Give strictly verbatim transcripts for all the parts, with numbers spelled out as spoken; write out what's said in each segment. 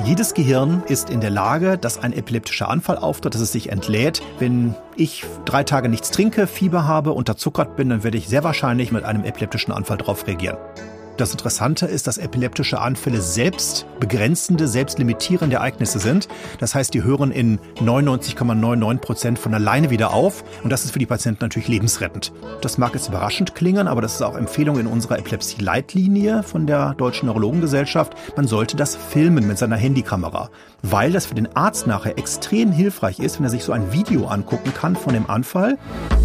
Jedes Gehirn ist in der Lage, dass ein epileptischer Anfall auftritt, dass es sich entlädt. Wenn ich drei Tage nichts trinke, Fieber habe, unterzuckert bin, dann werde ich sehr wahrscheinlich mit einem epileptischen Anfall darauf reagieren. Das Interessante ist, dass epileptische Anfälle selbst begrenzende, selbstlimitierende Ereignisse sind. Das heißt, die hören in neunundneunzig Komma neunundneunzig Prozent von alleine wieder auf. Und das ist für die Patienten natürlich lebensrettend. Das mag jetzt überraschend klingen, aber das ist auch Empfehlung in unserer Epilepsie-Leitlinie von der Deutschen Neurologengesellschaft. Man sollte das filmen mit seiner Handykamera, weil das für den Arzt nachher extrem hilfreich ist, wenn er sich so ein Video angucken kann von dem Anfall.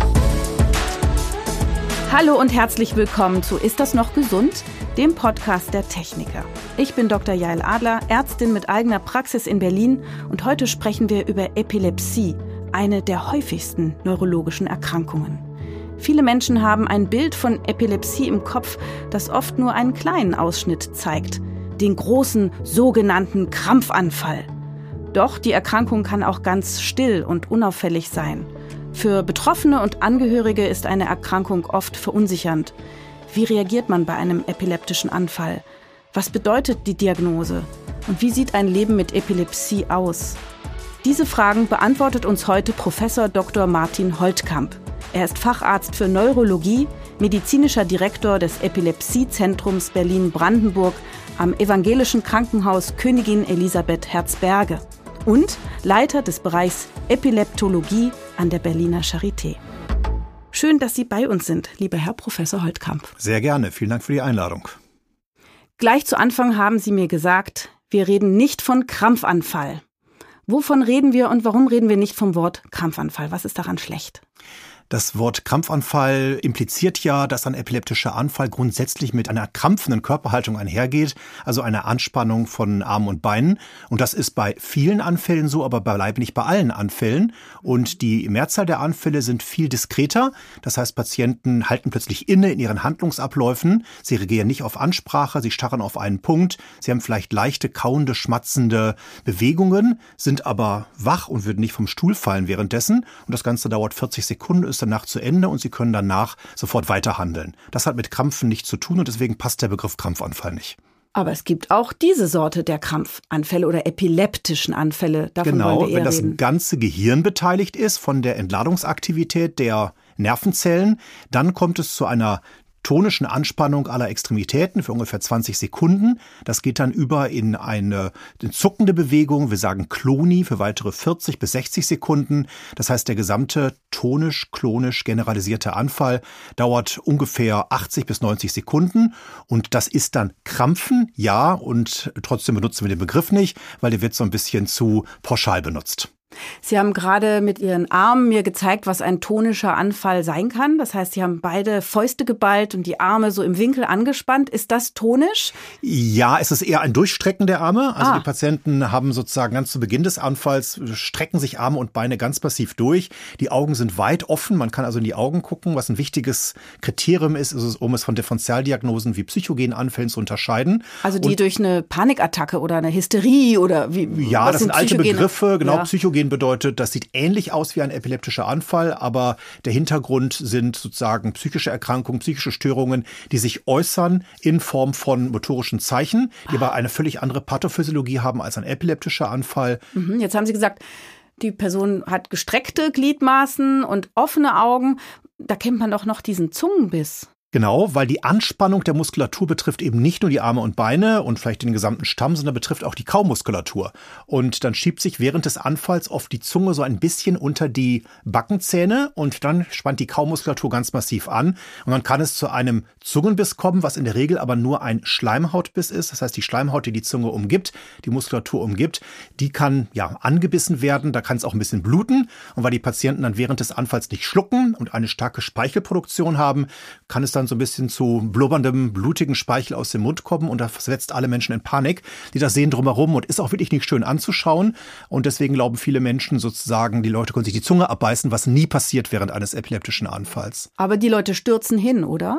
Hallo und herzlich willkommen zu Ist das noch gesund? Dem Podcast der Techniker. Ich bin Doktor Jael Adler, Ärztin mit eigener Praxis in Berlin und heute sprechen wir über Epilepsie, eine der häufigsten neurologischen Erkrankungen. Viele Menschen haben ein Bild von Epilepsie im Kopf, das oft nur einen kleinen Ausschnitt zeigt, den großen sogenannten Krampfanfall. Doch die Erkrankung kann auch ganz still und unauffällig sein. Für Betroffene und Angehörige ist eine Erkrankung oft verunsichernd. Wie reagiert man bei einem epileptischen Anfall? Was bedeutet die Diagnose? Und wie sieht ein Leben mit Epilepsie aus? Diese Fragen beantwortet uns heute Professor Doktor Martin Holtkamp. Er ist Facharzt für Neurologie, medizinischer Direktor des Epilepsiezentrums Berlin-Brandenburg am Evangelischen Krankenhaus Königin Elisabeth Herzberge und Leiter des Bereichs Epileptologie an der Berliner Charité. Schön, dass Sie bei uns sind, lieber Herr Professor Holtkamp. Sehr gerne. Vielen Dank für die Einladung. Gleich zu Anfang haben Sie mir gesagt, wir reden nicht von Krampfanfall. Wovon reden wir und warum reden wir nicht vom Wort Krampfanfall? Was ist daran schlecht? Das Wort Krampfanfall impliziert ja, dass ein epileptischer Anfall grundsätzlich mit einer krampfenden Körperhaltung einhergeht, also einer Anspannung von Armen und Beinen. Und das ist bei vielen Anfällen so, aber beileibe nicht bei allen Anfällen. Und die Mehrzahl der Anfälle sind viel diskreter. Das heißt, Patienten halten plötzlich inne in ihren Handlungsabläufen. Sie reagieren nicht auf Ansprache, sie starren auf einen Punkt. Sie haben vielleicht leichte, kauende, schmatzende Bewegungen, sind aber wach und würden nicht vom Stuhl fallen währenddessen. Und das Ganze dauert vierzig Sekunden, ist danach zu Ende und Sie können danach sofort weiterhandeln. Das hat mit Krampfen nichts zu tun und deswegen passt der Begriff Krampfanfall nicht. Aber es gibt auch diese Sorte der Krampfanfälle oder epileptischen Anfälle. Davon genau, wollen wir eher wenn das reden. ganze Gehirn beteiligt ist von der Entladungsaktivität der Nervenzellen, dann kommt es zu einer tonischen Anspannung aller Extremitäten für ungefähr zwanzig Sekunden. Das geht dann über in eine, eine zuckende Bewegung. Wir sagen Kloni für weitere vierzig bis sechzig Sekunden. Das heißt, der gesamte tonisch-klonisch generalisierte Anfall dauert ungefähr achtzig bis neunzig Sekunden. Und das ist dann Krampfen, ja. Und trotzdem benutzen wir den Begriff nicht, weil der wird so ein bisschen zu pauschal benutzt. Sie haben gerade mit Ihren Armen mir gezeigt, was ein tonischer Anfall sein kann. Das heißt, Sie haben beide Fäuste geballt und die Arme so im Winkel angespannt. Ist das tonisch? Ja, es ist eher ein Durchstrecken der Arme. Also ah. die Patienten haben sozusagen ganz zu Beginn des Anfalls, strecken sich Arme und Beine ganz passiv durch. Die Augen sind weit offen. Man kann also in die Augen gucken. Was ein wichtiges Kriterium ist, ist es, um es von Differentialdiagnosen wie psychogenen Anfällen zu unterscheiden. Also die und durch eine Panikattacke oder eine Hysterie oder wie? Ja, das sind alte Psychogene? Begriffe. Genau, ja. Psychogen bedeutet, das sieht ähnlich aus wie ein epileptischer Anfall, aber der Hintergrund sind sozusagen psychische Erkrankungen, psychische Störungen, die sich äußern in Form von motorischen Zeichen, die aber eine völlig andere Pathophysiologie haben als ein epileptischer Anfall. Mhm, jetzt haben Sie gesagt, die Person hat gestreckte Gliedmaßen und offene Augen. Da kennt man doch noch diesen Zungenbiss. Genau, weil die Anspannung der Muskulatur betrifft eben nicht nur die Arme und Beine und vielleicht den gesamten Stamm, sondern betrifft auch die Kaumuskulatur. Und dann schiebt sich während des Anfalls oft die Zunge so ein bisschen unter die Backenzähne und dann spannt die Kaumuskulatur ganz massiv an. Und dann kann es zu einem Zungenbiss kommen, was in der Regel aber nur ein Schleimhautbiss ist. Das heißt, die Schleimhaut, die die Zunge umgibt, die Muskulatur umgibt, die kann ja angebissen werden. Da kann es auch ein bisschen bluten. Und weil die Patienten dann während des Anfalls nicht schlucken und eine starke Speichelproduktion haben, kann es dann so ein bisschen zu blubberndem, blutigen Speichel aus dem Mund kommen und das versetzt alle Menschen in Panik, die das sehen drumherum und ist auch wirklich nicht schön anzuschauen und deswegen glauben viele Menschen sozusagen, die Leute können sich die Zunge abbeißen, was nie passiert während eines epileptischen Anfalls. Aber die Leute stürzen hin, oder?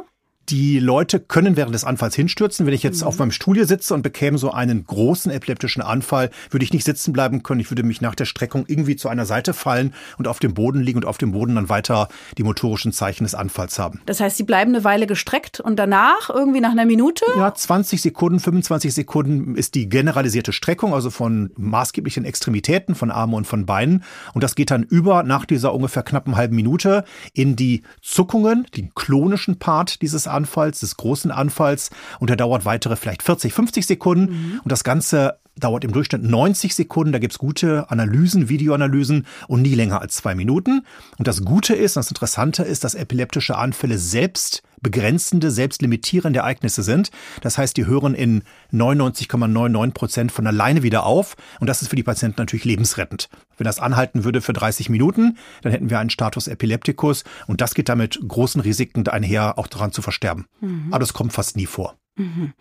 Die Leute können während des Anfalls hinstürzen. Wenn ich jetzt mhm. auf meinem Stuhl hier sitze und bekäme so einen großen epileptischen Anfall, würde ich nicht sitzen bleiben können. Ich würde mich nach der Streckung irgendwie zu einer Seite fallen und auf dem Boden liegen und auf dem Boden dann weiter die motorischen Zeichen des Anfalls haben. Das heißt, Sie bleiben eine Weile gestreckt und danach, irgendwie nach einer Minute? Ja, zwanzig Sekunden, fünfundzwanzig Sekunden ist die generalisierte Streckung, also von maßgeblichen Extremitäten, von Armen und von Beinen. Und das geht dann über nach dieser ungefähr knappen halben Minute in die Zuckungen, den klonischen Part dieses Anfalls, des großen Anfalls. Und der dauert weitere vielleicht vierzig, fünfzig Sekunden. Mhm. Und das Ganze dauert im Durchschnitt neunzig Sekunden. Da gibt's gute Analysen, Videoanalysen und nie länger als zwei Minuten. Und das Gute ist, und das Interessante ist, dass epileptische Anfälle selbst begrenzende, selbstlimitierende Ereignisse sind. Das heißt, die hören in neunundneunzig Komma neunundneunzig Prozent von alleine wieder auf. Und das ist für die Patienten natürlich lebensrettend. Wenn das anhalten würde für dreißig Minuten, dann hätten wir einen Status Epilepticus. Und das geht damit großen Risiken einher, auch daran zu versterben. Mhm. Aber das kommt fast nie vor. Mhm.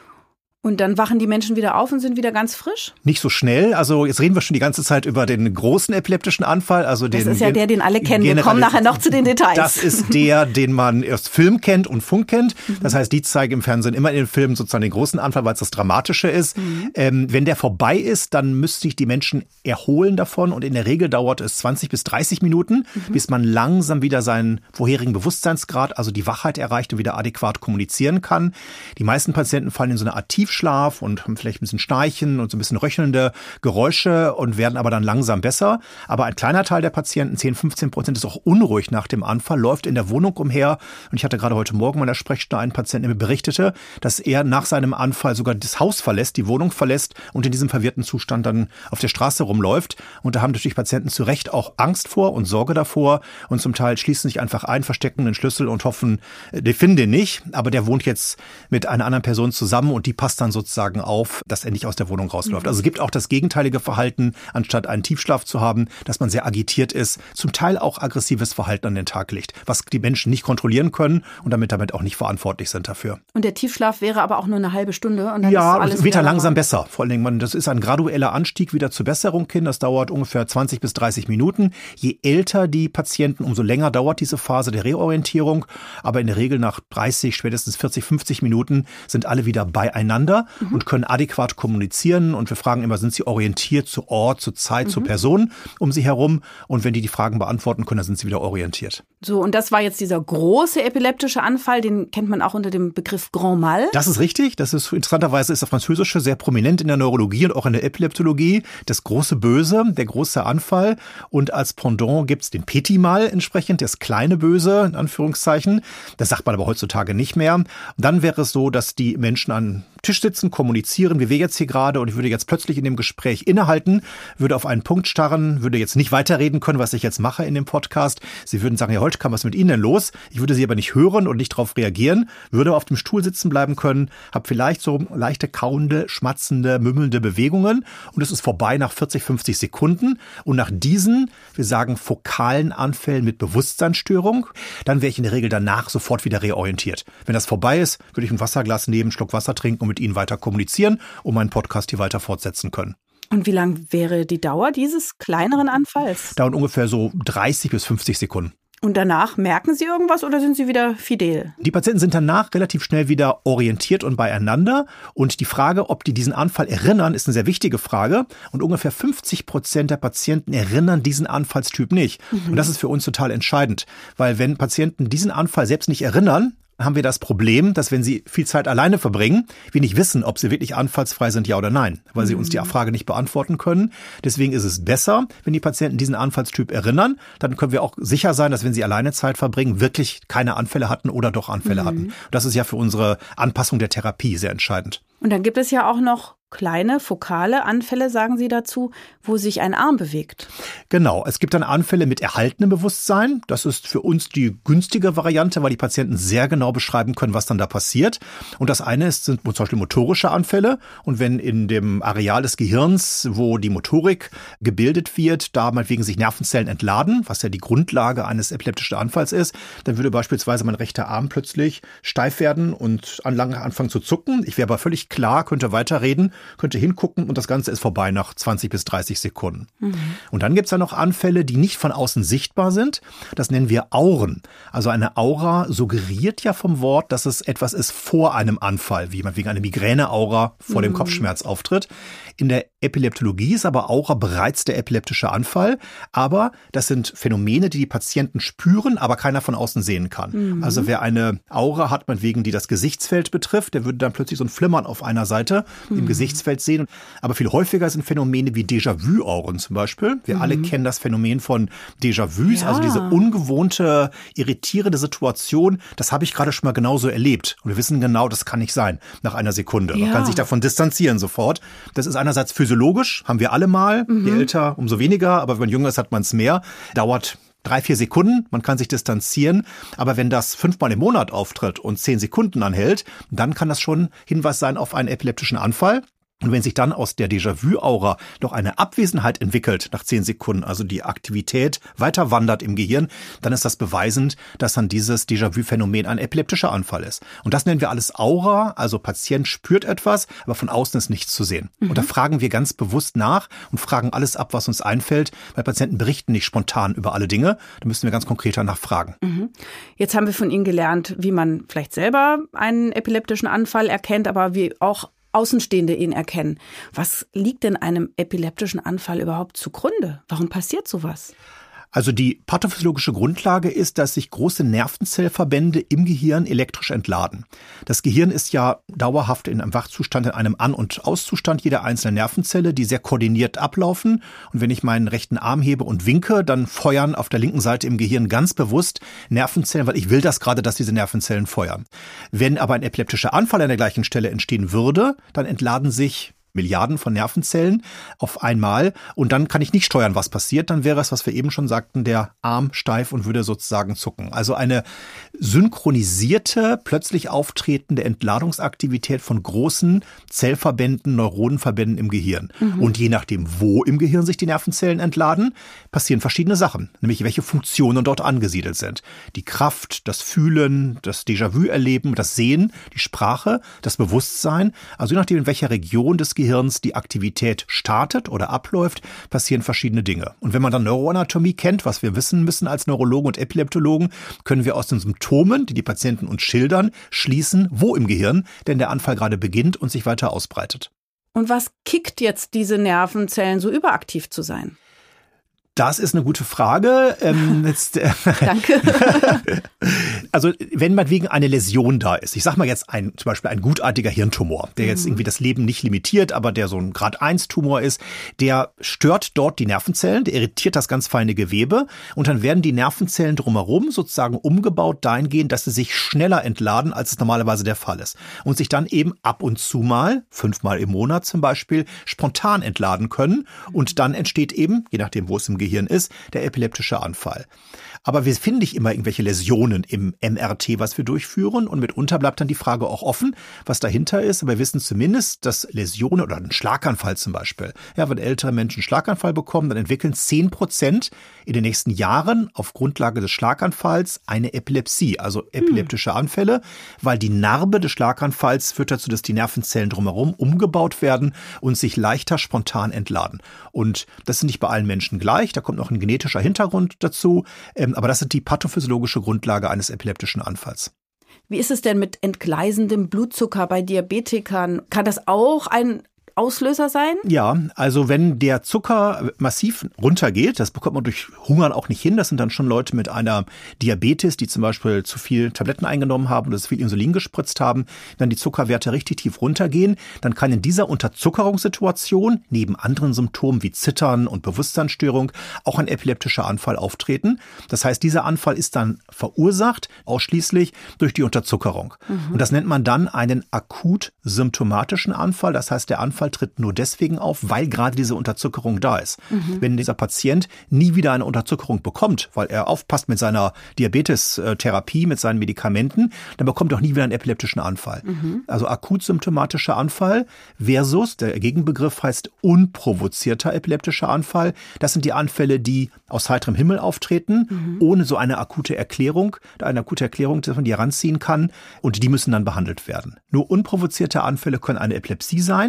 Und dann wachen die Menschen wieder auf und sind wieder ganz frisch? Nicht so schnell. Also jetzt reden wir schon die ganze Zeit über den großen epileptischen Anfall. Also den, das ist ja der, den alle kennen. Wir kommen nachher noch zu den Details. Das ist der, den man erst Film kennt und Funk kennt. Das heißt, die zeigen im Fernsehen immer in den Filmen sozusagen den großen Anfall, weil es das Dramatische ist. Mhm. Ähm, wenn der vorbei ist, dann müssten sich die Menschen erholen davon. Und in der Regel dauert es zwanzig bis dreißig Minuten, mhm. bis man langsam wieder seinen vorherigen Bewusstseinsgrad, also die Wachheit erreicht und wieder adäquat kommunizieren kann. Die meisten Patienten fallen in so eine Art Tiefschlaf und haben vielleicht ein bisschen Schnarchen und so ein bisschen röchelnde Geräusche und werden aber dann langsam besser. Aber ein kleiner Teil der Patienten, zehn, fünfzehn Prozent, ist auch unruhig nach dem Anfall, läuft in der Wohnung umher. Und ich hatte gerade heute Morgen in meiner Sprechstunde einen Patienten, der mir berichtete, dass er nach seinem Anfall sogar das Haus verlässt, die Wohnung verlässt und in diesem verwirrten Zustand dann auf der Straße rumläuft. Und da haben natürlich Patienten zu Recht auch Angst vor und Sorge davor. Und zum Teil schließen sich einfach ein, verstecken den Schlüssel und hoffen, die finden den nicht. Aber der wohnt jetzt mit einer anderen Person zusammen und die passt dann sozusagen auf, dass er nicht aus der Wohnung rausläuft. Also es gibt auch das gegenteilige Verhalten, anstatt einen Tiefschlaf zu haben, dass man sehr agitiert ist, zum Teil auch aggressives Verhalten an den Tag legt, was die Menschen nicht kontrollieren können und damit damit auch nicht verantwortlich sind dafür. Und der Tiefschlaf wäre aber auch nur eine halbe Stunde? Und dann ja, ist alles es wird dann langsam besser. Vor allen Dingen, man, das ist ein gradueller Anstieg wieder zur Besserung hin. Das dauert ungefähr zwanzig bis dreißig Minuten. Je älter die Patienten, umso länger dauert diese Phase der Reorientierung. Aber in der Regel nach dreißig, spätestens vierzig, fünfzig Minuten sind alle wieder beieinander. Mhm. Und können adäquat kommunizieren. Und wir fragen immer, sind sie orientiert zu Ort, zu Zeit, mhm. zu Personen um sie herum? Und wenn die die Fragen beantworten können, dann sind sie wieder orientiert. So, und das war jetzt dieser große epileptische Anfall, den kennt man auch unter dem Begriff Grand Mal. Das ist richtig. Das ist interessanterweise ist das Französische sehr prominent in der Neurologie und auch in der Epileptologie. Das große Böse, der große Anfall. Und als Pendant gibt's den Petit Mal entsprechend, das kleine Böse, in Anführungszeichen. Das sagt man aber heutzutage nicht mehr. Und dann wäre es so, dass die Menschen an Tisch sitzen, kommunizieren, wie wir jetzt hier gerade, und ich würde jetzt plötzlich in dem Gespräch innehalten, würde auf einen Punkt starren, würde jetzt nicht weiterreden können, was ich jetzt mache in dem Podcast. Sie würden sagen, ja, heute kam was mit Ihnen denn los? Ich würde Sie aber nicht hören und nicht darauf reagieren, würde auf dem Stuhl sitzen bleiben können, habe vielleicht so leichte kauende, schmatzende, mümmelnde Bewegungen und es ist vorbei nach vierzig, fünfzig Sekunden. Und nach diesen, wir sagen, fokalen Anfällen mit Bewusstseinsstörung, dann wäre ich in der Regel danach sofort wieder reorientiert. Wenn das vorbei ist, würde ich ein Wasserglas nehmen, einen Schluck Wasser trinken und mit Ihnen weiter kommunizieren und meinen Podcast hier weiter fortsetzen können. Und wie lang wäre die Dauer dieses kleineren Anfalls? Dauert ungefähr so dreißig bis fünfzig Sekunden. Und danach merken Sie irgendwas oder sind Sie wieder fidel? Die Patienten sind danach relativ schnell wieder orientiert und beieinander. Und die Frage, ob die diesen Anfall erinnern, ist eine sehr wichtige Frage. Und ungefähr fünfzig Prozent der Patienten erinnern diesen Anfallstyp nicht. Mhm. Und das ist für uns total entscheidend. Weil wenn Patienten diesen Anfall selbst nicht erinnern, haben wir das Problem, dass wenn sie viel Zeit alleine verbringen, wir nicht wissen, ob sie wirklich anfallsfrei sind, ja oder nein, weil sie uns die Frage nicht beantworten können. Deswegen ist es besser, wenn die Patienten diesen Anfallstyp erinnern. Dann können wir auch sicher sein, dass wenn sie alleine Zeit verbringen, wirklich keine Anfälle hatten oder doch Anfälle mhm. hatten. Das ist ja für unsere Anpassung der Therapie sehr entscheidend. Und dann gibt es ja auch noch kleine, fokale Anfälle, sagen Sie dazu, wo sich ein Arm bewegt. Genau, es gibt dann Anfälle mit erhaltenem Bewusstsein. Das ist für uns die günstige Variante, weil die Patienten sehr genau beschreiben können, was dann da passiert. Und das eine ist, sind zum Beispiel motorische Anfälle. Und wenn in dem Areal des Gehirns, wo die Motorik gebildet wird, da meinetwegen sich Nervenzellen entladen, was ja die Grundlage eines epileptischen Anfalls ist, dann würde beispielsweise mein rechter Arm plötzlich steif werden und anfangen zu zucken. Ich wäre aber völlig klar, könnte weiterreden könnte hingucken und das Ganze ist vorbei nach zwanzig bis dreißig Sekunden. Mhm. Und dann gibt es ja noch Anfälle, die nicht von außen sichtbar sind. Das nennen wir Auren. Also eine Aura suggeriert ja vom Wort, dass es etwas ist vor einem Anfall, wie man wegen einer Migräne-Aura vor mhm. dem Kopfschmerz auftritt. In der Epileptologie ist aber Aura bereits der epileptische Anfall. Aber das sind Phänomene, die die Patienten spüren, aber keiner von außen sehen kann. Mhm. Also wer eine Aura hat, meinetwegen, die das Gesichtsfeld betrifft, der würde dann plötzlich so ein Flimmern auf einer Seite mhm. im Gesichtsfeld sehen. Aber viel häufiger sind Phänomene wie Déjà-vu-Auren zum Beispiel. Wir mhm. alle kennen das Phänomen von Déjà-vus, ja. also diese ungewohnte, irritierende Situation. Das habe ich gerade schon mal genauso erlebt. Und wir wissen genau, das kann nicht sein nach einer Sekunde. Ja. Man kann sich davon distanzieren sofort. Das ist einerseits physiologisch, haben wir alle mal. Mhm. Je älter, umso weniger. Aber wenn man jünger ist, hat man es mehr. Dauert drei, vier Sekunden, man kann sich distanzieren. Aber wenn das fünfmal im Monat auftritt und zehn Sekunden anhält, dann kann das schon Hinweis sein auf einen epileptischen Anfall. Und wenn sich dann aus der Déjà-vu-Aura noch eine Abwesenheit entwickelt nach zehn Sekunden, also die Aktivität weiter wandert im Gehirn, dann ist das beweisend, dass dann dieses Déjà-vu-Phänomen ein epileptischer Anfall ist. Und das nennen wir alles Aura, also Patient spürt etwas, aber von außen ist nichts zu sehen. Mhm. Und da fragen wir ganz bewusst nach und fragen alles ab, was uns einfällt, weil Patienten berichten nicht spontan über alle Dinge. Da müssen wir ganz konkret danach fragen. Mhm. Jetzt haben wir von Ihnen gelernt, wie man vielleicht selber einen epileptischen Anfall erkennt, aber wie auch Außenstehende ihn erkennen. Was liegt denn einem epileptischen Anfall überhaupt zugrunde? Warum passiert sowas? Also die pathophysiologische Grundlage ist, dass sich große Nervenzellverbände im Gehirn elektrisch entladen. Das Gehirn ist ja dauerhaft in einem Wachzustand, in einem An- und Auszustand jeder einzelnen Nervenzelle, die sehr koordiniert ablaufen. Und wenn ich meinen rechten Arm hebe und winke, dann feuern auf der linken Seite im Gehirn ganz bewusst Nervenzellen, weil ich will das gerade, dass diese Nervenzellen feuern. Wenn aber ein epileptischer Anfall an der gleichen Stelle entstehen würde, dann entladen sich Milliarden von Nervenzellen auf einmal und dann kann ich nicht steuern, was passiert. Dann wäre es, was wir eben schon sagten, der Arm steif und würde sozusagen zucken. Also eine synchronisierte, plötzlich auftretende Entladungsaktivität von großen Zellverbänden, Neuronenverbänden im Gehirn. Mhm. Und je nachdem, wo im Gehirn sich die Nervenzellen entladen, passieren verschiedene Sachen, nämlich welche Funktionen dort angesiedelt sind. Die Kraft, das Fühlen, das Déjà-vu-Erleben, das Sehen, die Sprache, das Bewusstsein. Also je nachdem, in welcher Region des Gehirns die Aktivität startet oder abläuft, passieren verschiedene Dinge. Und wenn man dann Neuroanatomie kennt, was wir wissen müssen als Neurologen und Epileptologen, können wir aus den Symptomen, die die Patienten uns schildern, schließen, wo im Gehirn denn der Anfall gerade beginnt und sich weiter ausbreitet. Und was kickt jetzt diese Nervenzellen, so überaktiv zu sein? Das ist eine gute Frage. Ähm, jetzt, äh, Danke. Also wenn meinetwegen eine Läsion da ist, ich sag mal jetzt ein, zum Beispiel ein gutartiger Hirntumor, der jetzt irgendwie das Leben nicht limitiert, aber der so ein Grad eins Tumor ist, der stört dort die Nervenzellen, der irritiert das ganz feine Gewebe und dann werden die Nervenzellen drumherum sozusagen umgebaut dahingehend, dass sie sich schneller entladen, als es normalerweise der Fall ist. Und sich dann eben ab und zu mal, fünfmal im Monat zum Beispiel, spontan entladen können und dann entsteht eben, je nachdem wo es im Gehirn ist, der epileptische Anfall. Aber wir finden nicht immer irgendwelche Läsionen im M R T, was wir durchführen. Und mitunter bleibt dann die Frage auch offen, was dahinter ist. Aber wir wissen zumindest, dass Läsionen oder ein Schlaganfall zum Beispiel, ja, wenn ältere Menschen einen Schlaganfall bekommen, dann entwickeln zehn Prozent in den nächsten Jahren auf Grundlage des Schlaganfalls eine Epilepsie, also epileptische Anfälle, weil die Narbe des Schlaganfalls führt dazu, dass die Nervenzellen drumherum umgebaut werden und sich leichter spontan entladen. Und das ist nicht bei allen Menschen gleich. Da kommt noch ein genetischer Hintergrund dazu. Aber das ist die pathophysiologische Grundlage eines epileptischen Anfalls. Wie ist es denn mit entgleisendem Blutzucker bei Diabetikern? Kann das auch ein Auslöser sein? Ja, also wenn der Zucker massiv runtergeht, das bekommt man durch Hungern auch nicht hin. Das sind dann schon Leute mit einer Diabetes, die zum Beispiel zu viel Tabletten eingenommen haben oder zu viel Insulin gespritzt haben, dann die Zuckerwerte richtig tief runtergehen. Dann kann in dieser Unterzuckerungssituation neben anderen Symptomen wie Zittern und Bewusstseinsstörung auch ein epileptischer Anfall auftreten. Das heißt, dieser Anfall ist dann verursacht ausschließlich durch die Unterzuckerung. Mhm. Und das nennt man dann einen akut symptomatischen Anfall. Das heißt, der Anfall tritt nur deswegen auf, weil gerade diese Unterzuckerung da ist. Mhm. Wenn dieser Patient nie wieder eine Unterzuckerung bekommt, weil er aufpasst mit seiner Diabetestherapie, mit seinen Medikamenten, dann bekommt er auch nie wieder einen epileptischen Anfall. Mhm. Also akut symptomatischer Anfall versus, der Gegenbegriff heißt unprovozierter epileptischer Anfall. Das sind die Anfälle, die aus heiterem Himmel auftreten, mhm. ohne so eine akute Erklärung, eine akute Erklärung, dass man die heranziehen kann und die müssen dann behandelt werden. Nur unprovozierte Anfälle können eine Epilepsie sein.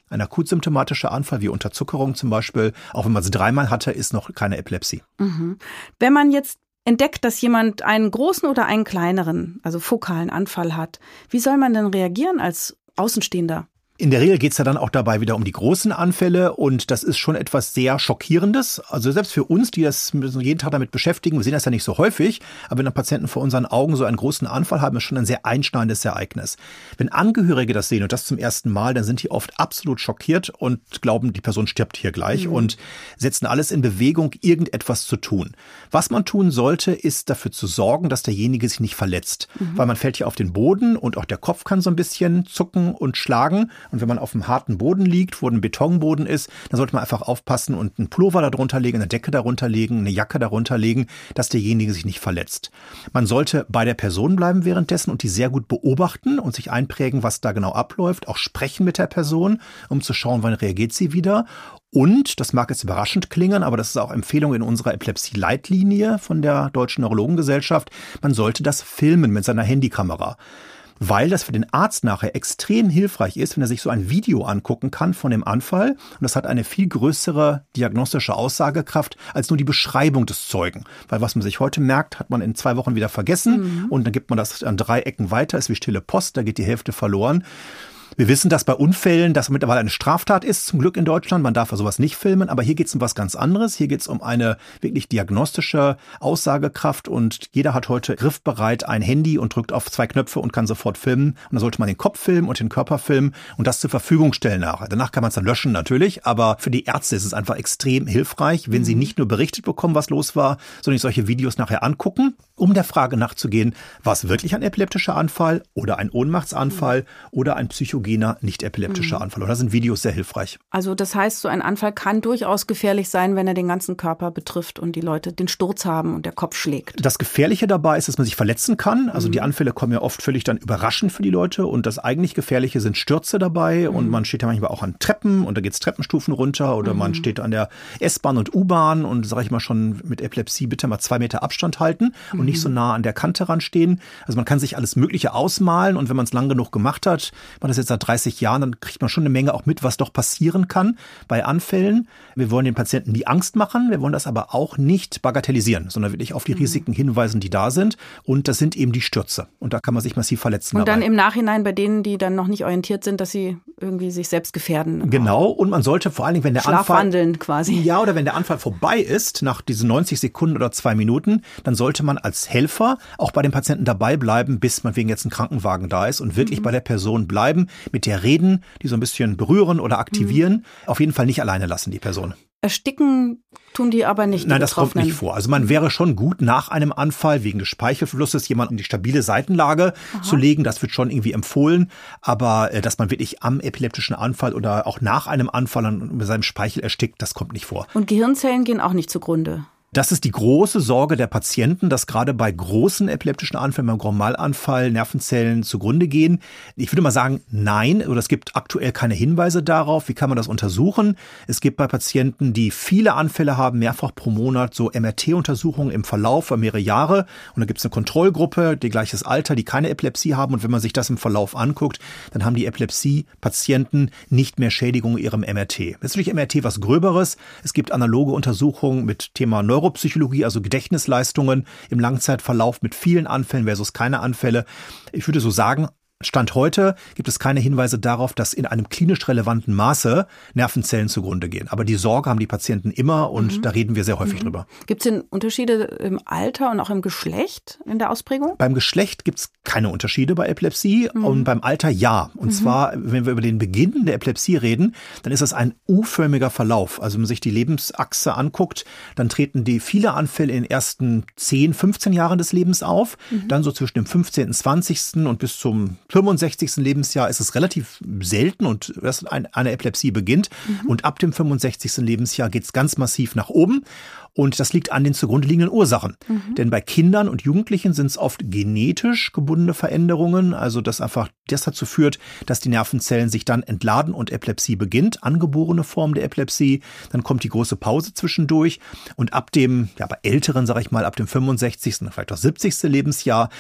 Ein akut symptomatischer Anfall wie Unterzuckerung zum Beispiel, auch wenn man es dreimal hatte, ist noch keine Epilepsie. Mhm. Wenn man jetzt entdeckt, dass jemand einen großen oder einen kleineren, also fokalen Anfall hat, wie soll man denn reagieren als Außenstehender? In der Regel geht es ja dann auch dabei wieder um die großen Anfälle und das ist schon etwas sehr Schockierendes. Also selbst für uns, die das jeden Tag damit beschäftigen, wir sehen das ja nicht so häufig, aber wenn dann Patienten vor unseren Augen so einen großen Anfall haben, ist schon ein sehr einschneidendes Ereignis. Wenn Angehörige das sehen und das zum ersten Mal, dann sind die oft absolut schockiert und glauben, die Person stirbt hier gleich mhm. und setzen alles in Bewegung, irgendetwas zu tun. Was man tun sollte, ist dafür zu sorgen, dass derjenige sich nicht verletzt, mhm. weil man fällt hier auf den Boden und auch der Kopf kann so ein bisschen zucken und schlagen. Und wenn man auf einem harten Boden liegt, wo ein Betonboden ist, dann sollte man einfach aufpassen und einen Pullover darunter legen, eine Decke darunter legen, eine Jacke darunter legen, dass derjenige sich nicht verletzt. Man sollte bei der Person bleiben währenddessen und die sehr gut beobachten und sich einprägen, was da genau abläuft, auch sprechen mit der Person, um zu schauen, wann reagiert sie wieder. Und, das mag jetzt überraschend klingen, aber das ist auch Empfehlung in unserer Epilepsie-Leitlinie von der Deutschen Neurologengesellschaft, man sollte das filmen mit seiner Handykamera. Weil das für den Arzt nachher extrem hilfreich ist, wenn er sich so ein Video angucken kann von dem Anfall. Und das hat eine viel größere diagnostische Aussagekraft als nur die Beschreibung des Zeugen. Weil was man sich heute merkt, hat man in zwei Wochen wieder vergessen. Mhm. Und dann gibt man das an drei Ecken weiter, ist wie stille Post, da geht die Hälfte verloren. Wir wissen, dass bei Unfällen das mittlerweile eine Straftat ist, zum Glück in Deutschland. Man darf ja sowas nicht filmen, aber hier geht es um was ganz anderes. Hier geht es um eine wirklich diagnostische Aussagekraft und jeder hat heute griffbereit ein Handy und drückt auf zwei Knöpfe und kann sofort filmen. Und dann sollte man den Kopf filmen und den Körper filmen und das zur Verfügung stellen nachher. Danach kann man es dann löschen natürlich, aber für die Ärzte ist es einfach extrem hilfreich, wenn sie nicht nur berichtet bekommen, was los war, sondern sich solche Videos nachher angucken, um der Frage nachzugehen, war es wirklich ein epileptischer Anfall oder ein Ohnmachtsanfall oder ein psychogener nicht epileptischer mhm. Anfall. Und da sind Videos sehr hilfreich. Also das heißt, so ein Anfall kann durchaus gefährlich sein, wenn er den ganzen Körper betrifft und die Leute den Sturz haben und der Kopf schlägt. Das Gefährliche dabei ist, dass man sich verletzen kann. Also mhm. die Anfälle kommen ja oft völlig dann überraschend für die Leute. Und das eigentlich Gefährliche sind Stürze dabei. Mhm. Und man steht ja manchmal auch an Treppen und da geht es Treppenstufen runter. Oder mhm. man steht an der S-Bahn und U-Bahn und sage ich mal schon mit Epilepsie bitte mal zwei Meter Abstand halten und mhm. nicht so nah an der Kante ranstehen. Also man kann sich alles Mögliche ausmalen. Und wenn man es lang genug gemacht hat, man das jetzt seit dreißig Jahren, dann kriegt man schon eine Menge auch mit, was doch passieren kann bei Anfällen. Wir wollen den Patienten nie Angst machen, wir wollen das aber auch nicht bagatellisieren, sondern wirklich auf die Risiken hinweisen, die da sind. Und das sind eben die Stürze. Und da kann man sich massiv verletzen. Und dabei. Dann im Nachhinein bei denen, die dann noch nicht orientiert sind, dass sie irgendwie sich selbst gefährden. Genau. Und man sollte vor allen Dingen, wenn der Anfall... Schlafwandeln quasi. Ja, oder wenn der Anfall vorbei ist, nach diesen neunzig Sekunden oder zwei Minuten, dann sollte man als Helfer auch bei dem Patienten dabei bleiben, bis man wegen jetzt ein Krankenwagen da ist und wirklich mhm. bei der Person bleiben, mit der reden, die so ein bisschen berühren oder aktivieren. Mhm. Auf jeden Fall nicht alleine lassen, die Person. Ersticken tun die aber nicht. Die Nein, das kommt nicht vor. Also man wäre schon gut, nach einem Anfall wegen des Speichelflusses jemanden in die stabile Seitenlage Aha. zu legen. Das wird schon irgendwie empfohlen. Aber dass man wirklich am epileptischen Anfall oder auch nach einem Anfall mit seinem Speichel erstickt, das kommt nicht vor. Und Gehirnzellen gehen auch nicht zugrunde. Das ist die große Sorge der Patienten, dass gerade bei großen epileptischen Anfällen, beim Grand Mal-Anfall, Nervenzellen zugrunde gehen. Ich würde mal sagen, nein, oder es gibt aktuell keine Hinweise darauf. Wie kann man das untersuchen? Es gibt bei Patienten, die viele Anfälle haben, mehrfach pro Monat so M R T-Untersuchungen im Verlauf für mehrere Jahre. Und da gibt es eine Kontrollgruppe, die gleiches Alter, die keine Epilepsie haben. Und wenn man sich das im Verlauf anguckt, dann haben die Epilepsie-Patienten nicht mehr Schädigungen ihrem M R T. Das ist natürlich M R T was Gröberes. Es gibt analoge Untersuchungen mit Thema Neuro Neuropsychologie, also Gedächtnisleistungen im Langzeitverlauf mit vielen Anfällen versus keine Anfälle. Ich würde so sagen, Stand heute gibt es keine Hinweise darauf, dass in einem klinisch relevanten Maße Nervenzellen zugrunde gehen. Aber die Sorge haben die Patienten immer und mhm. da reden wir sehr häufig mhm. drüber. Gibt es denn Unterschiede im Alter und auch im Geschlecht in der Ausprägung? Beim Geschlecht gibt es keine Unterschiede bei Epilepsie mhm. und beim Alter ja. Und mhm. zwar, wenn wir über den Beginn der Epilepsie reden, dann ist das ein U-förmiger Verlauf. Also wenn man sich die Lebensachse anguckt, dann treten die viele Anfälle in den ersten zehn, fünfzehn Jahren des Lebens auf. Mhm. Dann so zwischen dem fünfzehnten, zwanzigsten und bis zum fünfundsechzigsten Lebensjahr ist es relativ selten und dass eine Epilepsie beginnt. Mhm. Und ab dem fünfundsechzigsten Lebensjahr geht es ganz massiv nach oben. Und das liegt an den zugrunde liegenden Ursachen. Mhm. Denn bei Kindern und Jugendlichen sind es oft genetisch gebundene Veränderungen. Also das einfach das dazu führt, dass die Nervenzellen sich dann entladen und Epilepsie beginnt. Angeborene Form der Epilepsie. Dann kommt die große Pause zwischendurch. Und ab dem, ja bei Älteren, sage ich mal, ab dem fünfundsechzigsten, vielleicht auch siebzigsten Lebensjahr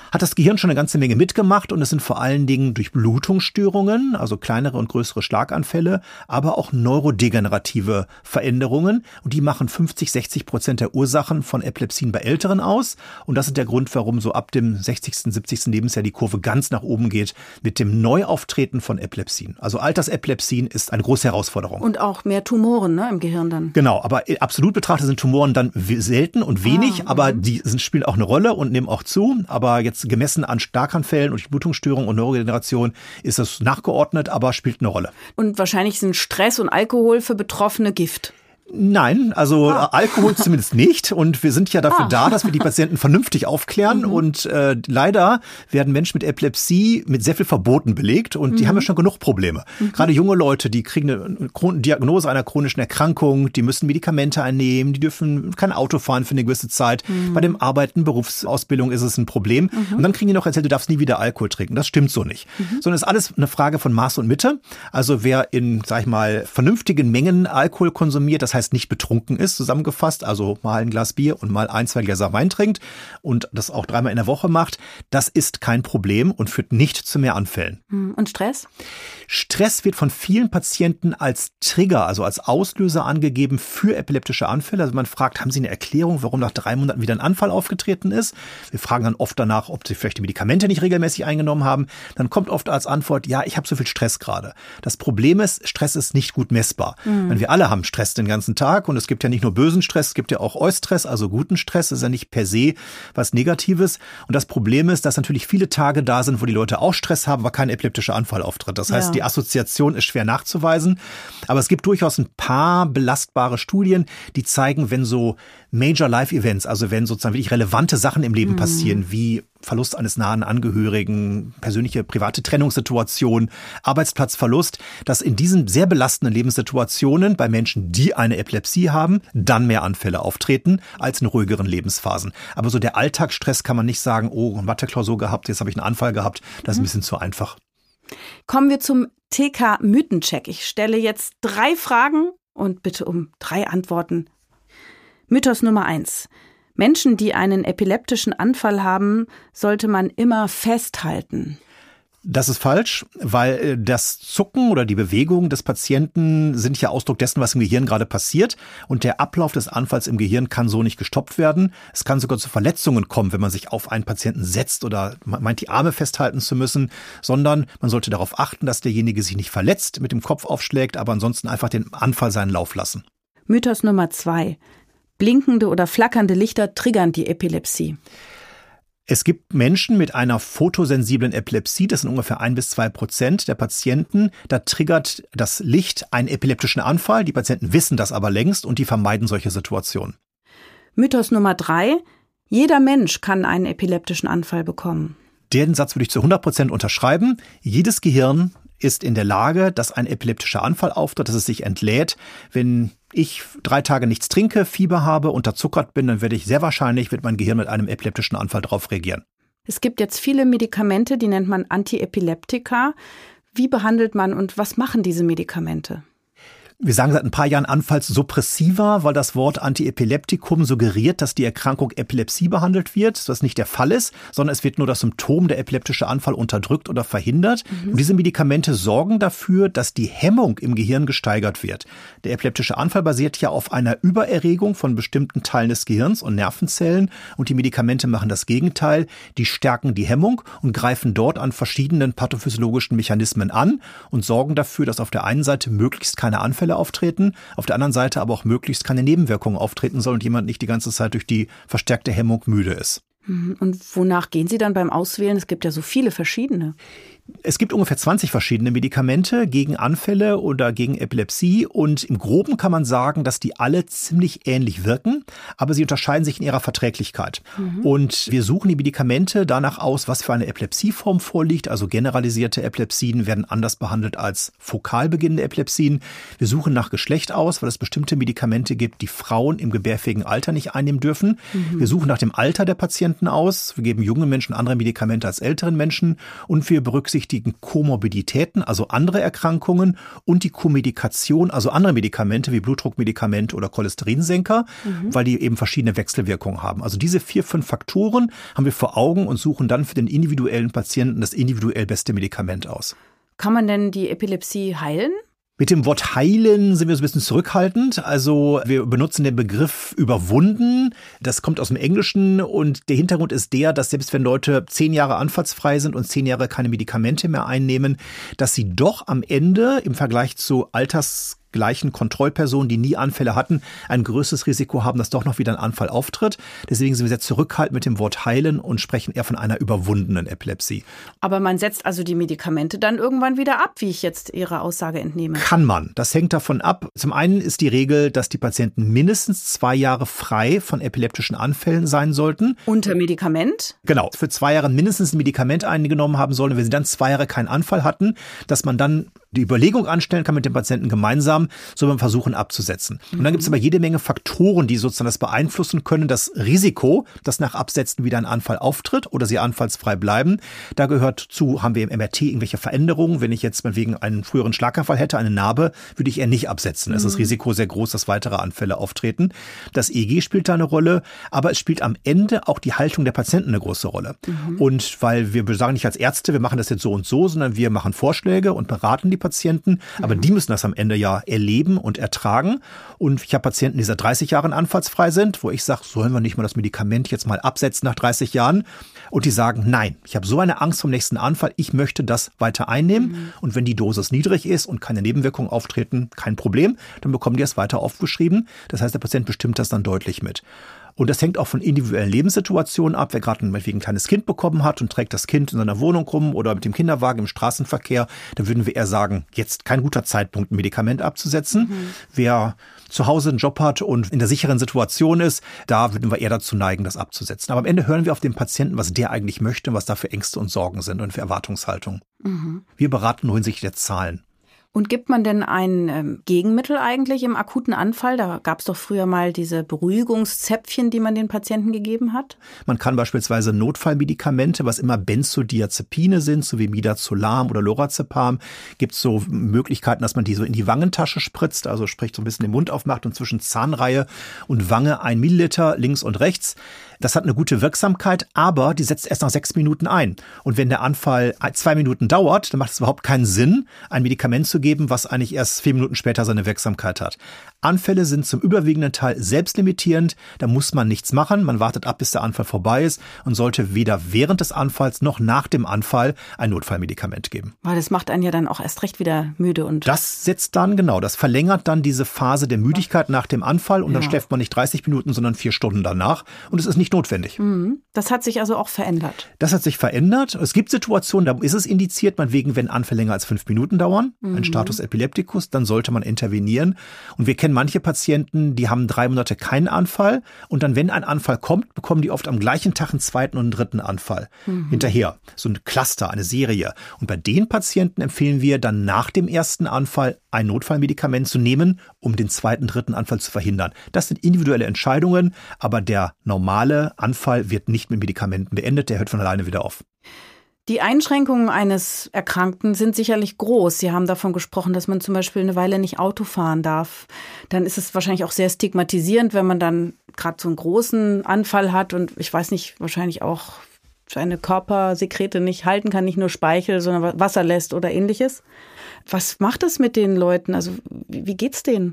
hat das Gehirn schon eine ganze Menge mitgemacht und es sind vor allen Dingen Durchblutungsstörungen, also kleinere und größere Schlaganfälle, aber auch neurodegenerative Veränderungen und die machen fünfzig, sechzig Prozent der Ursachen von Epilepsien bei Älteren aus und das ist der Grund, warum so ab dem sechzigsten, siebzigsten Lebensjahr die Kurve ganz nach oben geht mit dem Neuauftreten von Epilepsien. Also Altersepilepsien ist eine große Herausforderung. Und auch mehr Tumoren, ne, im Gehirn dann. Genau, aber absolut betrachtet sind Tumoren dann selten und wenig, ah, aber die sind, spielen auch eine Rolle und nehmen auch zu. Aber jetzt gemessen an Schlaganfällen und Blutungsstörungen und Neurodegeneration ist es nachgeordnet, aber spielt eine Rolle. Und wahrscheinlich sind Stress und Alkohol für Betroffene Gift. Nein, also ah. Alkohol zumindest nicht. Und wir sind ja dafür ah. da, dass wir die Patienten vernünftig aufklären. Mhm. Und äh, leider werden Menschen mit Epilepsie mit sehr viel Verboten belegt. Und mhm. die haben ja schon genug Probleme. Mhm. Gerade junge Leute, die kriegen eine Diagnose einer chronischen Erkrankung, die müssen Medikamente einnehmen, die dürfen kein Auto fahren für eine gewisse Zeit. Mhm. Bei dem Arbeiten, Berufsausbildung ist es ein Problem. Mhm. Und dann kriegen die noch erzählt, du darfst nie wieder Alkohol trinken. Das stimmt so nicht. Mhm. Sondern es ist alles eine Frage von Maß und Mitte. Also wer in, sag ich mal, vernünftigen Mengen Alkohol konsumiert, das heißt, heißt nicht betrunken ist, zusammengefasst, also mal ein Glas Bier und mal ein, zwei Gläser Wein trinkt und das auch dreimal in der Woche macht, das ist kein Problem und führt nicht zu mehr Anfällen. Und Stress? Stress wird von vielen Patienten als Trigger, also als Auslöser angegeben für epileptische Anfälle. Also man fragt, haben Sie eine Erklärung, warum nach drei Monaten wieder ein Anfall aufgetreten ist? Wir fragen dann oft danach, ob Sie vielleicht die Medikamente nicht regelmäßig eingenommen haben. Dann kommt oft als Antwort, ja, ich habe so viel Stress gerade. Das Problem ist, Stress ist nicht gut messbar. Mhm. Wir alle haben Stress den ganzen Tag und es gibt ja nicht nur bösen Stress, es gibt ja auch Eustress, also guten Stress. Das ist ja nicht per se was Negatives. Und das Problem ist, dass natürlich viele Tage da sind, wo die Leute auch Stress haben, aber kein epileptischer Anfall auftritt. Das heißt, ja. die Assoziation ist schwer nachzuweisen. Aber es gibt durchaus ein paar belastbare Studien, die zeigen, wenn so Major Life Events, also wenn sozusagen wirklich relevante Sachen im Leben mhm. passieren, wie Verlust eines nahen Angehörigen, persönliche private Trennungssituation, Arbeitsplatzverlust, dass in diesen sehr belastenden Lebenssituationen bei Menschen, die eine Epilepsie haben, dann mehr Anfälle auftreten als in ruhigeren Lebensphasen. Aber so der Alltagsstress kann man nicht sagen, oh, Mathe-Klausur gehabt, jetzt habe ich einen Anfall gehabt. Das ist ein bisschen zu einfach. Kommen wir zum T K-Mythencheck. Ich stelle jetzt drei Fragen und bitte um drei Antworten. Mythos Nummer eins. Menschen, die einen epileptischen Anfall haben, sollte man immer festhalten. Das ist falsch, weil das Zucken oder die Bewegung des Patienten sind ja Ausdruck dessen, was im Gehirn gerade passiert. Und der Ablauf des Anfalls im Gehirn kann so nicht gestoppt werden. Es kann sogar zu Verletzungen kommen, wenn man sich auf einen Patienten setzt oder meint, die Arme festhalten zu müssen, sondern man sollte darauf achten, dass derjenige sich nicht verletzt, mit dem Kopf aufschlägt, aber ansonsten einfach den Anfall seinen Lauf lassen. Mythos Nummer zwei. Blinkende oder flackernde Lichter triggern die Epilepsie. Es gibt Menschen mit einer photosensiblen Epilepsie, das sind ungefähr ein bis zwei Prozent der Patienten. Da triggert das Licht einen epileptischen Anfall. Die Patienten wissen das aber längst und die vermeiden solche Situationen. Mythos Nummer drei. Jeder Mensch kann einen epileptischen Anfall bekommen. Den Satz würde ich zu hundert Prozent unterschreiben. Jedes Gehirn ist in der Lage, dass ein epileptischer Anfall auftritt, dass es sich entlädt. Wenn ich drei Tage nichts trinke, Fieber habe, unterzuckert bin, dann werde ich sehr wahrscheinlich, wird mein Gehirn mit einem epileptischen Anfall darauf reagieren. Es gibt jetzt viele Medikamente, die nennt man Antiepileptika. Wie behandelt man und was machen diese Medikamente? Wir sagen seit ein paar Jahren Anfallssuppressiva, weil das Wort Antiepileptikum suggeriert, dass die Erkrankung Epilepsie behandelt wird, was nicht der Fall ist, sondern es wird nur das Symptom der epileptische Anfall unterdrückt oder verhindert. Mhm. Und diese Medikamente sorgen dafür, dass die Hemmung im Gehirn gesteigert wird. Der epileptische Anfall basiert ja auf einer Übererregung von bestimmten Teilen des Gehirns und Nervenzellen und die Medikamente machen das Gegenteil. Die stärken die Hemmung und greifen dort an verschiedenen pathophysiologischen Mechanismen an und sorgen dafür, dass auf der einen Seite möglichst keine Anfälle auftreten, auf der anderen Seite aber auch möglichst keine Nebenwirkungen auftreten soll und jemand nicht die ganze Zeit durch die verstärkte Hemmung müde ist. Und wonach gehen Sie dann beim Auswählen? Es gibt ja so viele verschiedene. Es gibt ungefähr zwanzig verschiedene Medikamente gegen Anfälle oder gegen Epilepsie und im Groben kann man sagen, dass die alle ziemlich ähnlich wirken, aber sie unterscheiden sich in ihrer Verträglichkeit. Mhm. Und wir suchen die Medikamente danach aus, was für eine Epilepsieform vorliegt. Also generalisierte Epilepsien werden anders behandelt als fokal beginnende Epilepsien. Wir suchen nach Geschlecht aus, weil es bestimmte Medikamente gibt, die Frauen im gebärfähigen Alter nicht einnehmen dürfen. Mhm. Wir suchen nach dem Alter der Patienten aus. Wir geben jungen Menschen andere Medikamente als älteren Menschen und wir berücksichtigen berücksichtigen Komorbiditäten, also andere Erkrankungen, und die Komedikation, also andere Medikamente wie Blutdruckmedikamente oder Cholesterinsenker, mhm. weil die eben verschiedene Wechselwirkungen haben. Also diese vier, fünf Faktoren haben wir vor Augen und suchen dann für den individuellen Patienten das individuell beste Medikament aus. Kann man denn die Epilepsie heilen? Mit dem Wort heilen sind wir so ein bisschen zurückhaltend. Also wir benutzen den Begriff überwunden. Das kommt aus dem Englischen und der Hintergrund ist der, dass selbst wenn Leute zehn Jahre anfallsfrei sind und zehn Jahre keine Medikamente mehr einnehmen, dass sie doch am Ende im Vergleich zu Alters gleichen Kontrollpersonen, die nie Anfälle hatten, ein größeres Risiko haben, dass doch noch wieder ein Anfall auftritt. Deswegen sind wir sehr zurückhaltend mit dem Wort heilen und sprechen eher von einer überwundenen Epilepsie. Aber man setzt also die Medikamente dann irgendwann wieder ab, wie ich jetzt Ihrer Aussage entnehme. Kann man. Das hängt davon ab. Zum einen ist die Regel, dass die Patienten mindestens zwei Jahre frei von epileptischen Anfällen sein sollten. Unter Medikament? Genau. Für zwei Jahre mindestens ein Medikament eingenommen haben sollen. Und wenn sie dann zwei Jahre keinen Anfall hatten, dass man dann die Überlegung anstellen kann mit dem Patienten gemeinsam, soll man versuchen abzusetzen. Und dann gibt es aber jede Menge Faktoren, die sozusagen das beeinflussen können. Das Risiko, dass nach Absetzen wieder ein Anfall auftritt oder sie anfallsfrei bleiben. Da gehört zu, haben wir im M R T irgendwelche Veränderungen. Wenn ich jetzt meinetwegen einen früheren Schlaganfall hätte, eine Narbe, würde ich eher nicht absetzen. Es ist das Risiko sehr groß, dass weitere Anfälle auftreten. Das E E G spielt da eine Rolle, aber es spielt am Ende auch die Haltung der Patienten eine große Rolle. Mhm. Und weil wir sagen nicht als Ärzte, wir machen das jetzt so und so, sondern wir machen Vorschläge und beraten die Patienten, aber mhm. die müssen das am Ende ja erleben und ertragen. Und ich habe Patienten, die seit dreißig Jahren anfallsfrei sind, wo ich sage, sollen wir nicht mal das Medikament jetzt mal absetzen nach dreißig Jahren? Und die sagen, nein, ich habe so eine Angst vom nächsten Anfall, ich möchte das weiter einnehmen. Mhm. Und wenn die Dosis niedrig ist und keine Nebenwirkungen auftreten, kein Problem, dann bekommen die es weiter aufgeschrieben. Das heißt, der Patient bestimmt das dann deutlich mit. Und das hängt auch von individuellen Lebenssituationen ab. Wer gerade ein, ein kleines Kind bekommen hat und trägt das Kind in seiner Wohnung rum oder mit dem Kinderwagen im Straßenverkehr, dann würden wir eher sagen, jetzt kein guter Zeitpunkt, ein Medikament abzusetzen. Mhm. Wer zu Hause einen Job hat und in der sicheren Situation ist, da würden wir eher dazu neigen, das abzusetzen. Aber am Ende hören wir auf den Patienten, was der eigentlich möchte und was da für Ängste und Sorgen sind und für Erwartungshaltung. Mhm. Wir beraten nur hinsichtlich der Zahlen. Und gibt man denn ein ähm, Gegenmittel eigentlich im akuten Anfall? Da gab es doch früher mal diese Beruhigungszäpfchen, die man den Patienten gegeben hat. Man kann beispielsweise Notfallmedikamente, was immer Benzodiazepine sind, so wie Midazolam oder Lorazepam, gibt es so Möglichkeiten, dass man die so in die Wangentasche spritzt, also sprich so ein bisschen den Mund aufmacht und zwischen Zahnreihe und Wange ein Milliliter links und rechts. Das hat eine gute Wirksamkeit, aber die setzt erst nach sechs Minuten ein. Und wenn der Anfall zwei Minuten dauert, dann macht es überhaupt keinen Sinn, ein Medikament zu geben, was eigentlich erst vier Minuten später seine Wirksamkeit hat. Anfälle sind zum überwiegenden Teil selbstlimitierend. Da muss man nichts machen. Man wartet ab, bis der Anfall vorbei ist und sollte weder während des Anfalls noch nach dem Anfall ein Notfallmedikament geben. Weil das macht einen ja dann auch erst recht wieder müde. Und das setzt dann, genau, das verlängert dann diese Phase der Müdigkeit nach dem Anfall und dann ja. schläft man nicht dreißig Minuten, sondern vier Stunden danach und es ist nicht notwendig. Das hat sich also auch verändert. Das hat sich verändert. Es gibt Situationen, da ist es indiziert, meinetwegen, wenn Anfälle länger als fünf Minuten dauern, mhm. ein Status Epilepticus, dann sollte man intervenieren. Und wir kennen manche Patienten, die haben drei Monate keinen Anfall und dann, wenn ein Anfall kommt, bekommen die oft am gleichen Tag einen zweiten und einen dritten Anfall mhm. hinterher. So ein Cluster, eine Serie. Und bei den Patienten empfehlen wir dann nach dem ersten Anfall ein Notfallmedikament zu nehmen, um den zweiten, dritten Anfall zu verhindern. Das sind individuelle Entscheidungen, aber der normale Anfall wird nicht mit Medikamenten beendet, der hört von alleine wieder auf. Die Einschränkungen eines Erkrankten sind sicherlich groß. Sie haben davon gesprochen, dass man zum Beispiel eine Weile nicht Auto fahren darf. Dann ist es wahrscheinlich auch sehr stigmatisierend, wenn man dann gerade so einen großen Anfall hat und ich weiß nicht, wahrscheinlich auch seine Körpersekrete nicht halten kann, nicht nur Speichel, sondern Wasser lässt oder ähnliches. Was macht es mit den Leuten? Also wie geht's denen?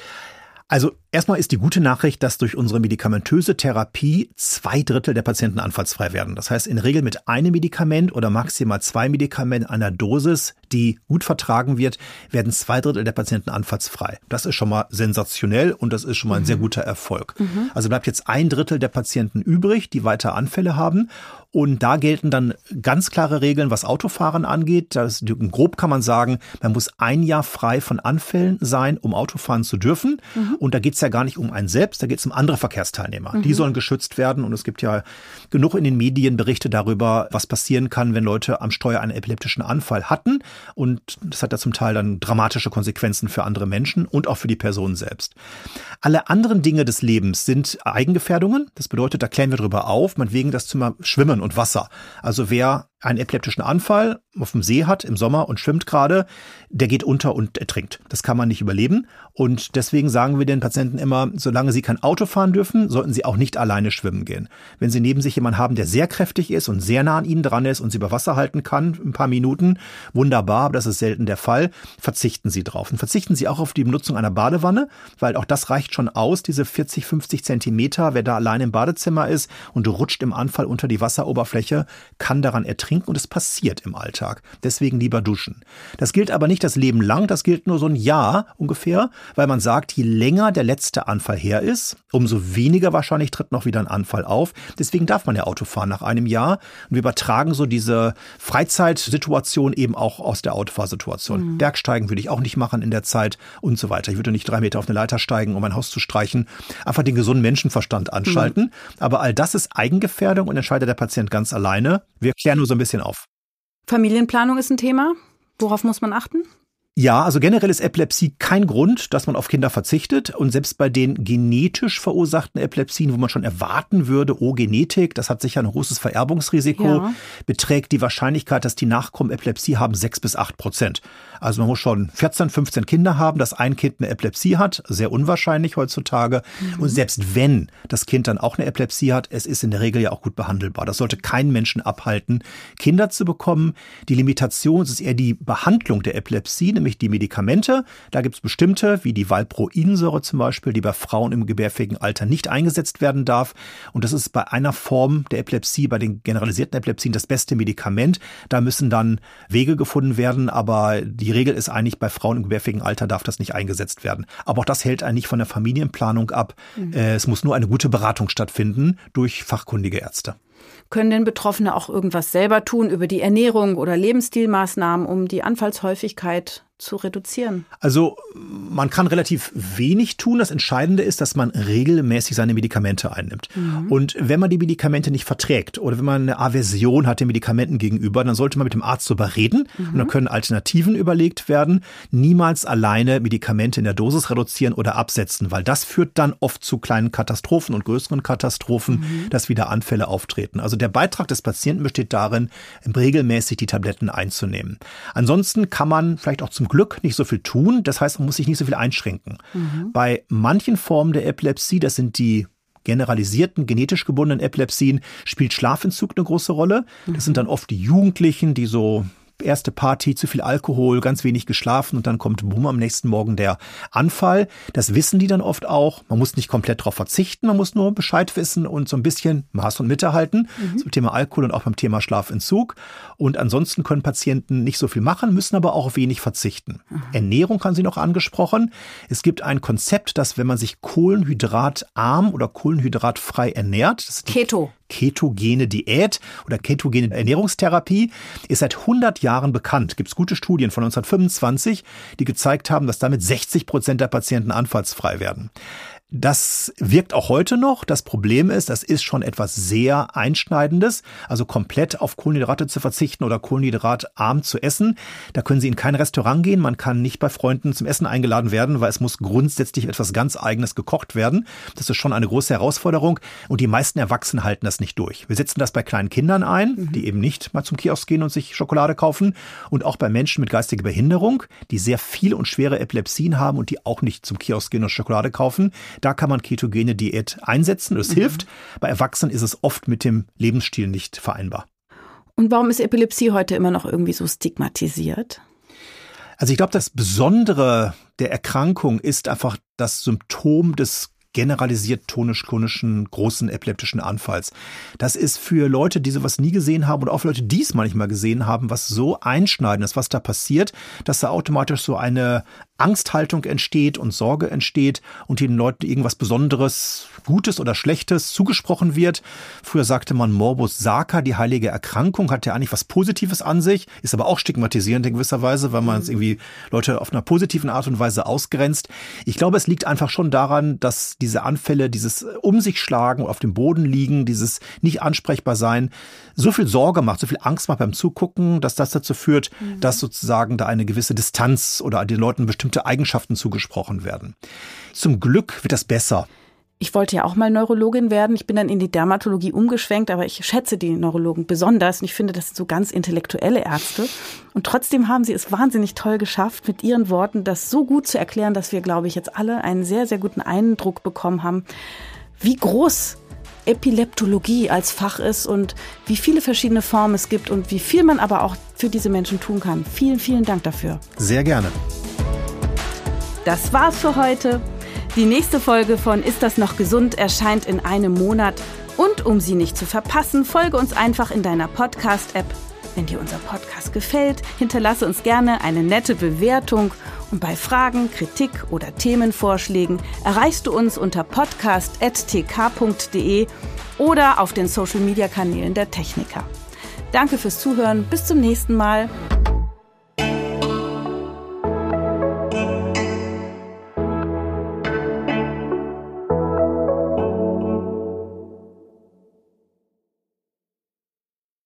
Also erstmal ist die gute Nachricht, dass durch unsere medikamentöse Therapie zwei Drittel der Patienten anfallsfrei werden. Das heißt, in der Regel mit einem Medikament oder maximal zwei Medikamenten einer Dosis, die gut vertragen wird, werden zwei Drittel der Patienten anfallsfrei. Das ist schon mal sensationell und das ist schon mal ein mhm. sehr guter Erfolg. Mhm. Also bleibt jetzt ein Drittel der Patienten übrig, die weiter Anfälle haben. Und da gelten dann ganz klare Regeln, was Autofahren angeht. Das, grob kann man sagen, man muss ein Jahr frei von Anfällen sein, um Autofahren zu dürfen. Mhm. Und da geht es ja gar nicht um einen selbst, da geht es um andere Verkehrsteilnehmer. Mhm. Die sollen geschützt werden. Und es gibt ja genug in den Medien Berichte darüber, was passieren kann, wenn Leute am Steuer einen epileptischen Anfall hatten. Und das hat ja zum Teil dann dramatische Konsequenzen für andere Menschen und auch für die Person selbst. Alle anderen Dinge des Lebens sind Eigengefährdungen. Das bedeutet, da klären wir drüber auf, meinetwegen das Thema Schwimmen und Wasser. Also wer einen epileptischen Anfall auf dem See hat im Sommer und schwimmt gerade, der geht unter und ertrinkt. Das kann man nicht überleben. Und deswegen sagen wir den Patienten immer, solange sie kein Auto fahren dürfen, sollten sie auch nicht alleine schwimmen gehen. Wenn sie neben sich jemanden haben, der sehr kräftig ist und sehr nah an ihnen dran ist und sie über Wasser halten kann, ein paar Minuten, wunderbar, aber das ist selten der Fall, verzichten sie drauf. Und verzichten sie auch auf die Benutzung einer Badewanne, weil auch das reicht schon aus, diese vierzig, fünfzig Zentimeter, wer da alleine im Badezimmer ist und rutscht im Anfall unter die Wasseroberfläche, kann daran ertrinken und es passiert im Alltag. Deswegen lieber duschen. Das gilt aber nicht das Leben lang, das gilt nur so ein Jahr ungefähr, weil man sagt, je länger der letzte Anfall her ist, umso weniger wahrscheinlich tritt noch wieder ein Anfall auf. Deswegen darf man ja Auto fahren nach einem Jahr. Und wir übertragen so diese Freizeitsituation eben auch aus der Autofahrsituation. Mhm. Bergsteigen würde ich auch nicht machen in der Zeit und so weiter. Ich würde nicht drei Meter auf eine Leiter steigen, um ein Haus zu streichen. Einfach den gesunden Menschenverstand anschalten. Mhm. Aber all das ist Eigengefährdung und entscheidet der Patient ganz alleine. Wir klären nur so ein bisschen auf. Familienplanung ist ein Thema. Worauf muss man achten? Ja, also generell ist Epilepsie kein Grund, dass man auf Kinder verzichtet. Und selbst bei den genetisch verursachten Epilepsien, wo man schon erwarten würde, oh, Genetik, das hat sicher ein großes Vererbungsrisiko, ja. beträgt die Wahrscheinlichkeit, dass die Nachkommen Epilepsie haben, sechs bis acht Prozent. Also man muss schon vierzehn, fünfzehn Kinder haben, dass ein Kind eine Epilepsie hat. Sehr unwahrscheinlich heutzutage. Mhm. Und selbst wenn das Kind dann auch eine Epilepsie hat, es ist in der Regel ja auch gut behandelbar. Das sollte keinen Menschen abhalten, Kinder zu bekommen. Die Limitation ist eher die Behandlung der Epilepsie, nämlich die Medikamente. Da gibt es bestimmte, wie die Valproinsäure zum Beispiel, die bei Frauen im gebärfähigen Alter nicht eingesetzt werden darf. Und das ist bei einer Form der Epilepsie, bei den generalisierten Epilepsien, das beste Medikament. Da müssen dann Wege gefunden werden, aber die Regel ist eigentlich, bei Frauen im gebärfähigen Alter darf das nicht eingesetzt werden. Aber auch das hält einen nicht von der Familienplanung ab. Mhm. Es muss nur eine gute Beratung stattfinden durch fachkundige Ärzte. Können denn Betroffene auch irgendwas selber tun über die Ernährung oder Lebensstilmaßnahmen, um die Anfallshäufigkeit zu reduzieren? Also man kann relativ wenig tun. Das Entscheidende ist, dass man regelmäßig seine Medikamente einnimmt. Mhm. Und wenn man die Medikamente nicht verträgt oder wenn man eine Aversion hat den Medikamenten gegenüber, dann sollte man mit dem Arzt darüber reden. Mhm. Und dann können Alternativen überlegt werden. Niemals alleine Medikamente in der Dosis reduzieren oder absetzen, weil das führt dann oft zu kleinen Katastrophen und größeren Katastrophen, mhm. dass wieder Anfälle auftreten. Also der Beitrag des Patienten besteht darin, regelmäßig die Tabletten einzunehmen. Ansonsten kann man vielleicht auch zum Glück nicht so viel tun. Das heißt, man muss sich nicht so viel einschränken. Mhm. Bei manchen Formen der Epilepsie, das sind die generalisierten, genetisch gebundenen Epilepsien, spielt Schlafentzug eine große Rolle. Das mhm. sind dann oft die Jugendlichen, die so erste Party, zu viel Alkohol, ganz wenig geschlafen und dann kommt bumm am nächsten Morgen der Anfall. Das wissen die dann oft auch. Man muss nicht komplett darauf verzichten, man muss nur Bescheid wissen und so ein bisschen Maß und Mitte halten mhm. zum Thema Alkohol und auch beim Thema Schlafentzug. Und ansonsten können Patienten nicht so viel machen, müssen aber auch auf wenig verzichten. Mhm. Ernährung haben Sie noch angesprochen. Es gibt ein Konzept, dass wenn man sich kohlenhydratarm oder kohlenhydratfrei ernährt, das ist Keto. ketogene Diät oder ketogene Ernährungstherapie, ist seit hundert Jahren bekannt. Gibt es gute Studien von neunzehnhundertfünfundzwanzig, die gezeigt haben, dass damit sechzig Prozent der Patienten anfallsfrei werden. Das wirkt auch heute noch. Das Problem ist, das ist schon etwas sehr Einschneidendes. Also komplett auf Kohlenhydrate zu verzichten oder kohlenhydratarm zu essen. Da können Sie in kein Restaurant gehen. Man kann nicht bei Freunden zum Essen eingeladen werden, weil es muss grundsätzlich etwas ganz Eigenes gekocht werden. Das ist schon eine große Herausforderung. Und die meisten Erwachsenen halten das nicht durch. Wir setzen das bei kleinen Kindern ein, mhm. die eben nicht mal zum Kiosk gehen und sich Schokolade kaufen. Und auch bei Menschen mit geistiger Behinderung, die sehr viele und schwere Epilepsien haben und die auch nicht zum Kiosk gehen und Schokolade kaufen. Da kann man ketogene Diät einsetzen. Das mhm. hilft. Bei Erwachsenen ist es oft mit dem Lebensstil nicht vereinbar. Und warum ist Epilepsie heute immer noch irgendwie so stigmatisiert? Also ich glaube, das Besondere der Erkrankung ist einfach das Symptom des generalisiert tonisch-klonischen großen epileptischen Anfalls. Das ist für Leute, die sowas nie gesehen haben und auch für Leute, die es manchmal gesehen haben, was so einschneidend ist, was da passiert, dass da automatisch so eine Angsthaltung entsteht und Sorge entsteht und den Leuten irgendwas Besonderes, Gutes oder Schlechtes zugesprochen wird. Früher sagte man Morbus Sacer, die heilige Erkrankung, hat ja eigentlich was Positives an sich, ist aber auch stigmatisierend in gewisser Weise, weil man es irgendwie Leute auf einer positiven Art und Weise ausgrenzt. Ich glaube, es liegt einfach schon daran, dass diese Anfälle, dieses um sich schlagen, auf dem Boden liegen, dieses nicht ansprechbar sein, so viel Sorge macht, so viel Angst macht beim Zugucken, dass das dazu führt, mhm. dass sozusagen da eine gewisse Distanz oder den Leuten bestimmte Eigenschaften zugesprochen werden. Zum Glück wird das besser. Ich wollte ja auch mal Neurologin werden. Ich bin dann in die Dermatologie umgeschwenkt, aber ich schätze die Neurologen besonders. Und ich finde, das sind so ganz intellektuelle Ärzte. Und trotzdem haben sie es wahnsinnig toll geschafft, mit ihren Worten das so gut zu erklären, dass wir, glaube ich, jetzt alle einen sehr, sehr guten Eindruck bekommen haben, wie groß Epileptologie als Fach ist und wie viele verschiedene Formen es gibt und wie viel man aber auch für diese Menschen tun kann. Vielen, vielen Dank dafür. Sehr gerne. Das war's für heute. Die nächste Folge von Ist das noch gesund erscheint in einem Monat. Und um sie nicht zu verpassen, folge uns einfach in deiner Podcast-App. Wenn dir unser Podcast gefällt, hinterlasse uns gerne eine nette Bewertung. Und bei Fragen, Kritik oder Themenvorschlägen erreichst du uns unter podcast at t k punkt d e oder auf den Social-Media-Kanälen der Techniker. Danke fürs Zuhören. Bis zum nächsten Mal.